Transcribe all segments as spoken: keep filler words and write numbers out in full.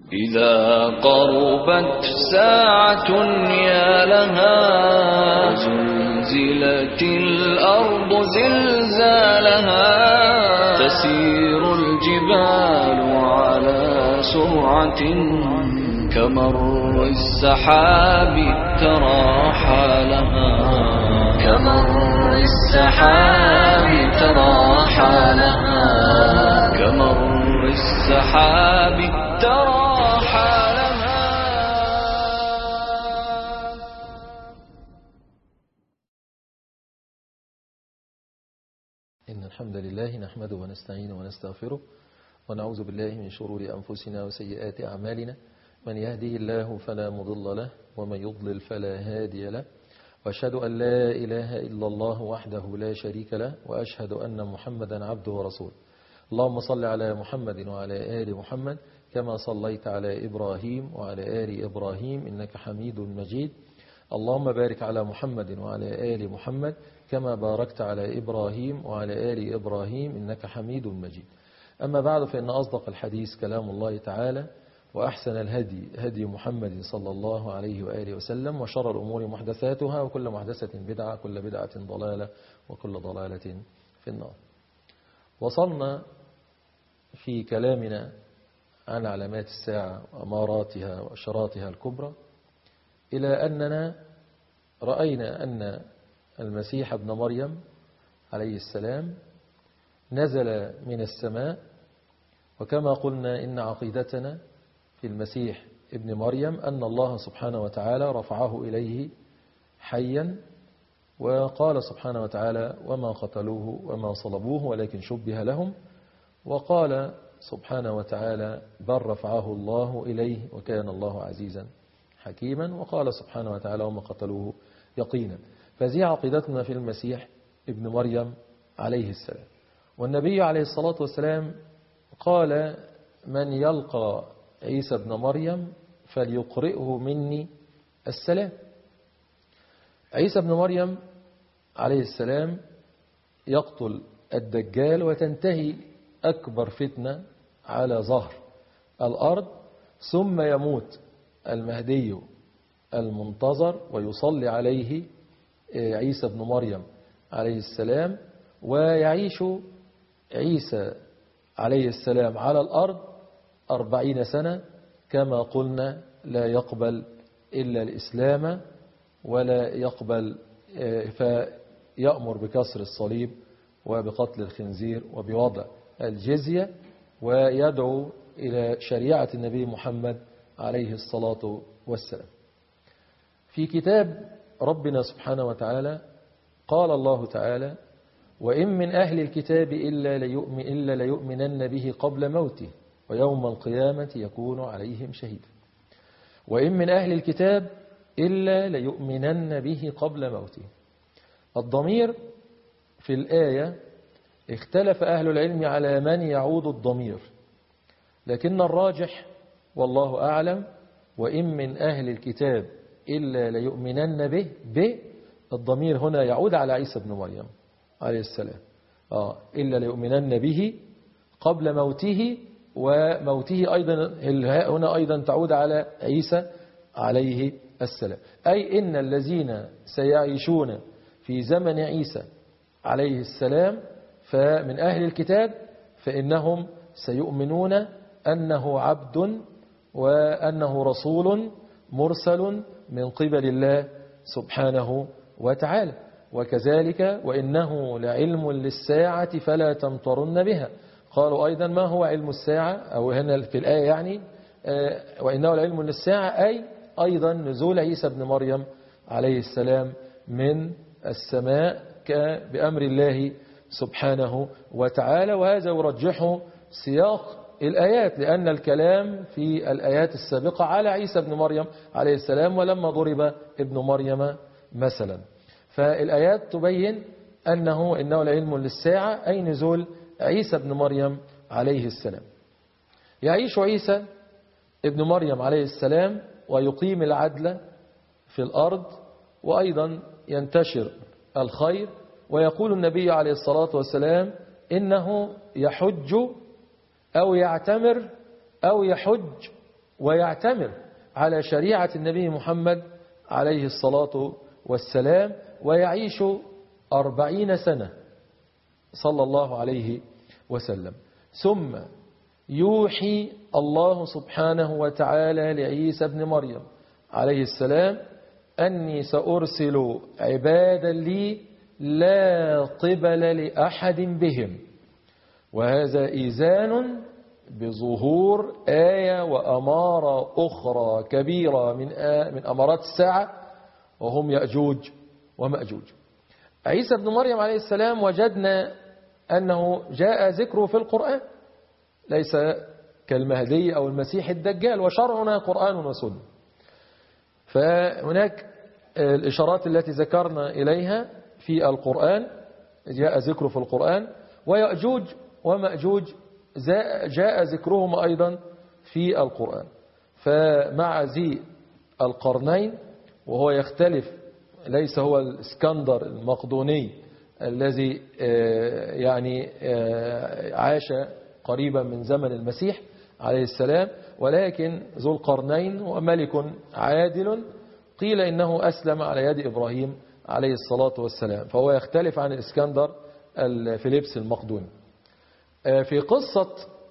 إذا قربت ساعة يا لها زلزلت الأرض زلزالها تسير الجبال على سرعة كمر السحاب ترى حالها كمر السحاب ترى حالها كمر السحاب ترى حالها. إن الحمد لله نحمده ونستعينه ونستغفره ونعوذ بالله من شرور أنفسنا وسيئات أعمالنا، من يهده الله فلا مضل له ومن يضلل فلا هادي له، وأشهد أن لا إله إلا الله وحده لا شريك له، وأشهد أن محمدا عبده ورسوله. اللهم صل على محمد وعلى آل محمد كما صليت على إبراهيم وعلى آل إبراهيم إنك حميد مجيد. اللهم بارك على محمد وعلى آل محمد كما باركت على إبراهيم وعلى آل إبراهيم إنك حميد مجيد. أما بعد، فإن أصدق الحديث كلام الله تعالى، وأحسن الهدي هدي محمد صلى الله عليه وآله وسلم، وشر الأمور محدثاتها، وكل محدثة بدعة، كل بدعة ضلالة، وكل ضلالة في النار. وصلنا في كلامنا عن علامات الساعة وأماراتها وأشراتها الكبرى إلى أننا رأينا أن المسيح ابن مريم عليه السلام نزل من السماء، وكما قلنا إن عقيدتنا في المسيح ابن مريم أن الله سبحانه وتعالى رفعه إليه حيا، وقال سبحانه وتعالى وما قتلوه وما صلبوه ولكن شبه لهم، وقال سبحانه وتعالى بل رفعه الله إليه وكان الله عزيزا حكيما، وقال سبحانه وتعالى وما قتلوه يقينا. فهذه عقيدتنا في المسيح ابن مريم عليه السلام. والنبي عليه الصلاة والسلام قال من يلقى عيسى ابن مريم فليقرئه مني السلام. عيسى ابن مريم عليه السلام يقتل الدجال، وتنتهي أكبر فتنة على ظهر الأرض، ثم يموت المهدي المنتظر ويصلي عليه عيسى ابن مريم عليه السلام، ويعيش عيسى عليه السلام على الأرض أربعين سنة كما قلنا، لا يقبل إلا الإسلام ولا يقبل، فيأمر بكسر الصليب وبقتل الخنزير وبوضع الجزية، ويدعو إلى شريعة النبي محمد عليه الصلاة والسلام. في كتاب ربنا سبحانه وتعالى قال الله تعالى وإن من أهل الكتاب إلا ليؤمن إلا ليؤمنن به قبل موته ويوم القيامة يكون عليهم شهيدا. وإن من أهل الكتاب إلا ليؤمنن به قبل موته. الضمير في الآية اختلف أهل العلم على من يعود الضمير، لكن الراجح والله أعلم وإن من أهل الكتاب إلا ليؤمنن به، به الضمير هنا يعود على عيسى بن مريم عليه السلام. آه إلا ليؤمنن به قبل موته، وموته أيضا الهاء هنا أيضا تعود على عيسى عليه السلام، أي إن الذين سيعيشون في زمن عيسى عليه السلام فمن أهل الكتاب فإنهم سيؤمنون أنه عبد وأنه رسول مرسل من قبل الله سبحانه وتعالى. وكذلك وإنه لعلم للساعة فلا تمترن بها. قالوا أيضا ما هو علم الساعة، أو هنا في الآية يعني وإنه لعلم للساعة، أي أيضا نزول عيسى بن مريم عليه السلام من السماء بأمر الله سبحانه وتعالى. وهذا يرجحه سياق الآيات، لأن الكلام في الآيات السابقة على عيسى بن مريم عليه السلام ولما ضرب ابن مريم مثلا. فالآيات تبين أنه إنه لعلم للساعة، أي نزول عيسى بن مريم عليه السلام. يعيش عيسى ابن مريم عليه السلام ويقيم العدل في الأرض، وأيضا ينتشر الخير. ويقول النبي عليه الصلاة والسلام إنه يحج أو يعتمر أو يحج ويعتمر على شريعة النبي محمد عليه الصلاة والسلام، ويعيش أربعين سنة صلى الله عليه وسلم. ثم يوحي الله سبحانه وتعالى لعيسى بن مريم عليه السلام أني سأرسل عبادا لي لا قبل لأحد بهم، وهذا إيذان بظهور آية وأمارة أخرى كبيرة من من أمارات الساعة، وهم يأجوج ومأجوج. عيسى بن مريم عليه السلام وجدنا أنه جاء ذكره في القرآن، ليس كالمهدي أو المسيح الدجال، وشرعنا قرآن وسنة. فهناك الإشارات التي ذكرنا إليها في القرآن جاء ذكره في القرآن، ويأجوج ومأجوج جاء ذكرهم أيضا في القرآن. فمع ذي القرنين، وهو يختلف، ليس هو الإسكندر المقدوني الذي يعني عاش قريبا من زمن المسيح عليه السلام، ولكن ذو القرنين هو ملك عادل، قيل إنه أسلم على يد إبراهيم عليه الصلاة والسلام، فهو يختلف عن الإسكندر الفيليبس المقدوني. في قصة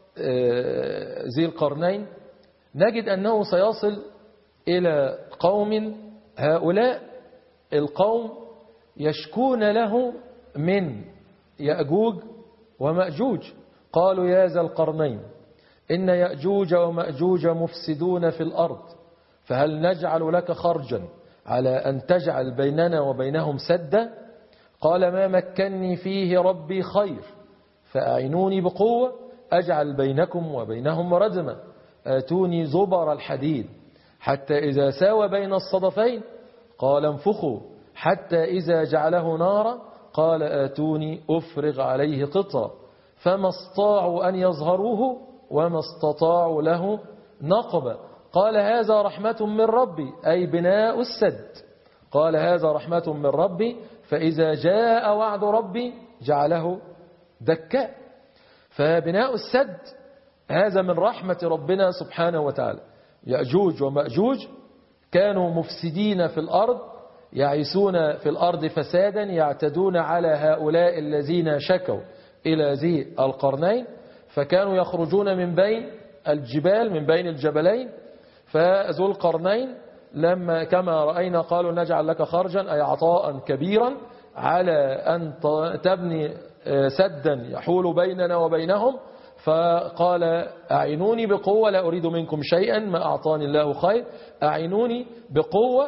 ذي القرنين نجد أنه سيصل إلى قوم، هؤلاء القوم يشكون له من يأجوج ومأجوج. قالوا يا ذا القرنين إن يأجوج ومأجوج مفسدون في الأرض، فهل نجعل لك خرجا على أن تجعل بيننا وبينهم سدا؟ قال ما مكني فيه ربي خير، فأعينوني بقوة أجعل بينكم وبينهم ردما، آتوني زبر الحديد حتى إذا ساوى بين الصدفين قال انفخوا حتى إذا جعله نارا قال آتوني أفرغ عليه قطرا، فما استطاعوا أن يظهروه وما استطاعوا له نقبا. قال هذا رحمة من ربي، أي بناء السد. قال هذا رحمة من ربي، فإذا جاء وعد ربي جعله دكاء. فبناء السد هذا من رحمة ربنا سبحانه وتعالى. يأجوج ومأجوج كانوا مفسدين في الأرض، يعيسون في الأرض فسادا، يعتدون على هؤلاء الذين شكوا إلى ذي القرنين، فكانوا يخرجون من بين الجبال، من بين الجبلين. فذو القرنين لما كما رأينا قالوا نجعل لك خرجا، أي عطاء كبيرا على أن تبني سدا يحول بيننا وبينهم. فقال أعينوني بقوة لا أريد منكم شيئا ما أعطاني الله خير، أعينوني بقوة.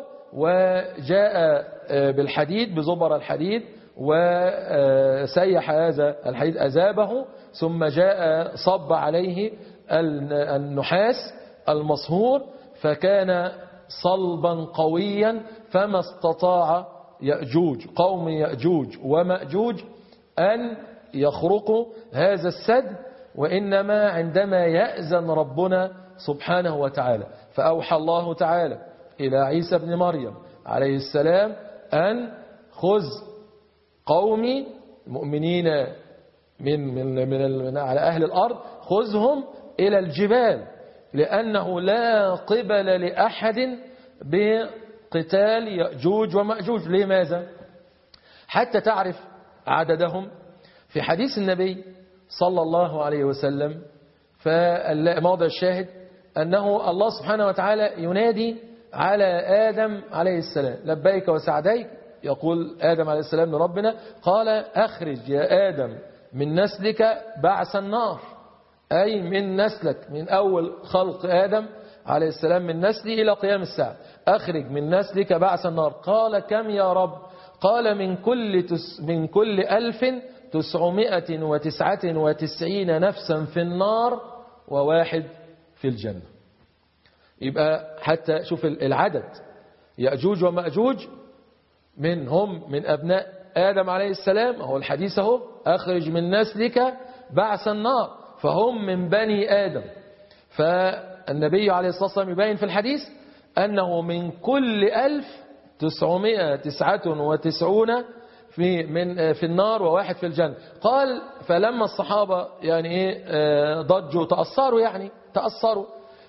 وجاء بالحديد بزبر الحديد وسيح هذا الحديد أذابه، ثم جاء صب عليه النحاس المصهور فكان صلبا قويا، فما استطاع يأجوج قوم يأجوج ومأجوج أن يخرقوا هذا السد، وإنما عندما يأذن ربنا سبحانه وتعالى. فأوحى الله تعالى إلى عيسى بن مريم عليه السلام أن خذ قومي مؤمنين من, من, من, من على أهل الأرض، خذهم إلى الجبال، لأنه لا قبل لأحد بقتال يأجوج ومأجوج. لماذا؟ حتى تعرف عددهم. في حديث النبي صلى الله عليه وسلم فموضع الشاهد أنه الله سبحانه وتعالى ينادي على آدم عليه السلام لبيك وسعديك. يقول آدم عليه السلام لربنا قال أخرج يا آدم من نسلك بعث النار، أي من نسلك من أول خلق آدم عليه السلام من نسلي إلى قيام الساعة، أخرج من نسلك بعث النار. قال كم يا رب؟ قال من كل تس من كل ألف تسعمائة وتسعة وتسعين نفسا في النار وواحد في الجنة. يبقى حتى شوف العدد، يأجوج ومأجوج من هم من أبناء آدم عليه السلام، هو الحديث اهو أخرج من نسلك بعث النار، فهم من بني آدم. فالنبي عليه الصلاة والسلام يبين في الحديث أنه من كل ألف تسعمائة تسعة وتسعون في من في النار وواحد في الجنة. قال فلما الصحابة يعني ايه ضجوا تأثروا يعني تأثروا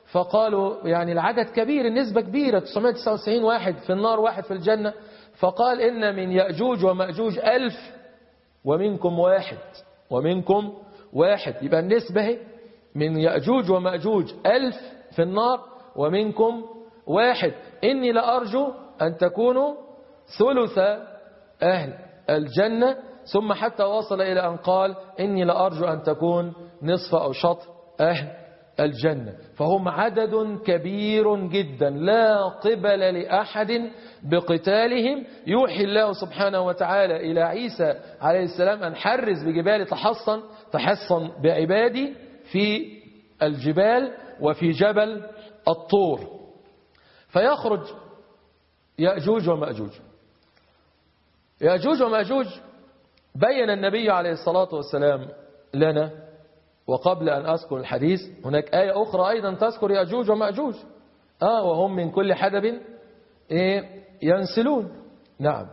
فقالوا يعني العدد كبير، النسبة كبيرة، تسعمائة وتسعة وتسعين واحد في النار واحد في الجنة. فقال إن من يأجوج ومأجوج ألف ومنكم واحد ومنكم واحد. يبقى النسبة من يأجوج ومأجوج ألف في النار ومنكم واحد. إني لأرجو أن تكونوا ثلث أهل الجنة، ثم حتى وصل إلى أن قال إني لأرجو أن تكون نصف أو شطر أهل الجنة. فهم عدد كبير جدا لا قبل لأحد بقتالهم. يوحي الله سبحانه وتعالى إلى عيسى عليه السلام أن حرز بجبال تحصن تحصن بعبادي في الجبال وفي جبل الطور. فيخرج يأجوج ومأجوج. يأجوج ومأجوج بين النبي عليه الصلاة والسلام لنا. وقبل أن أذكر الحديث هناك آية أخرى أيضا تذكر يأجوج ومأجوج آه وهم من كل حدب إيه ينسلون. نعم.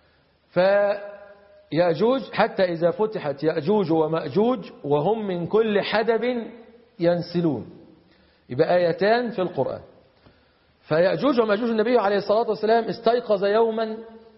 فيأجوج حتى إذا فتحت يأجوج ومأجوج وهم من كل حدب ينسلون، يبقى آيتان في القرآن. فيأجوج ومأجوج النبي عليه الصلاة والسلام استيقظ يوما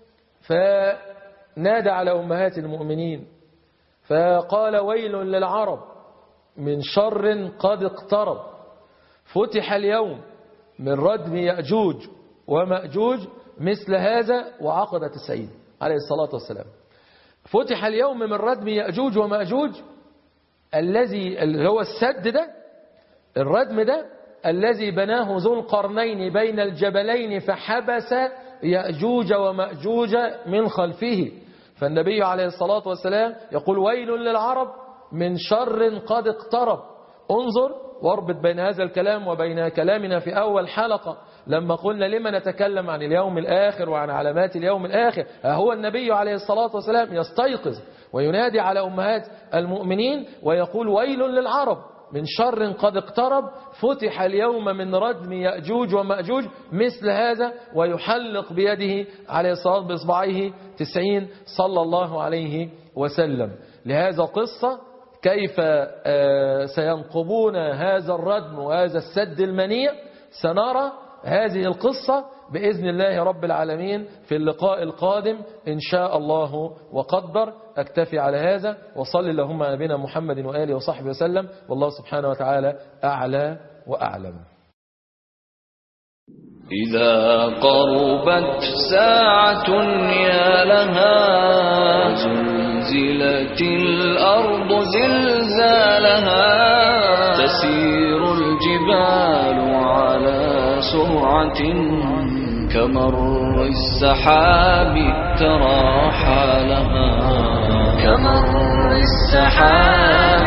فنادى على أمهات المؤمنين فقال ويل للعرب من شر قد اقترب، فتح اليوم من ردم يأجوج ومأجوج مثل هذا وعقد تسعين عليه الصلاة والسلام. فتح اليوم من ردم يأجوج ومأجوج الذي اللي هو السد ده، الردم ده الذي بناه ذو القرنين بين الجبلين فحبس يأجوج ومأجوج من خلفه. فالنبي عليه الصلاة والسلام يقول ويل للعرب من شر قد اقترب. انظر واربط بين هذا الكلام وبين كلامنا في أول حلقة لما قلنا لما نتكلم عن اليوم الآخر وعن علامات اليوم الآخر. هو النبي عليه الصلاة والسلام يستيقظ وينادي على أمهات المؤمنين ويقول ويل للعرب من شر قد اقترب، فتح اليوم من ردم يأجوج ومأجوج مثل هذا، ويحلق بيده عليه الصلاة بإصبعيه تسعين صلى الله عليه وسلم. لهذا قصة كيف سينقبون هذا الردم وهذا السد المنيع. سنرى هذه القصة بإذن الله رب العالمين في اللقاء القادم إن شاء الله وقدر. أكتفي على هذا وصل اللهم على نبينا محمد وآله وصحبه وسلم، والله سبحانه وتعالى أعلى وأعلم. إذا قربت ساعة يا لها زلزلت الأرض زلزالها، تسير الجبال على سرعة كمر السحاب ترى حالها، كمر السحاب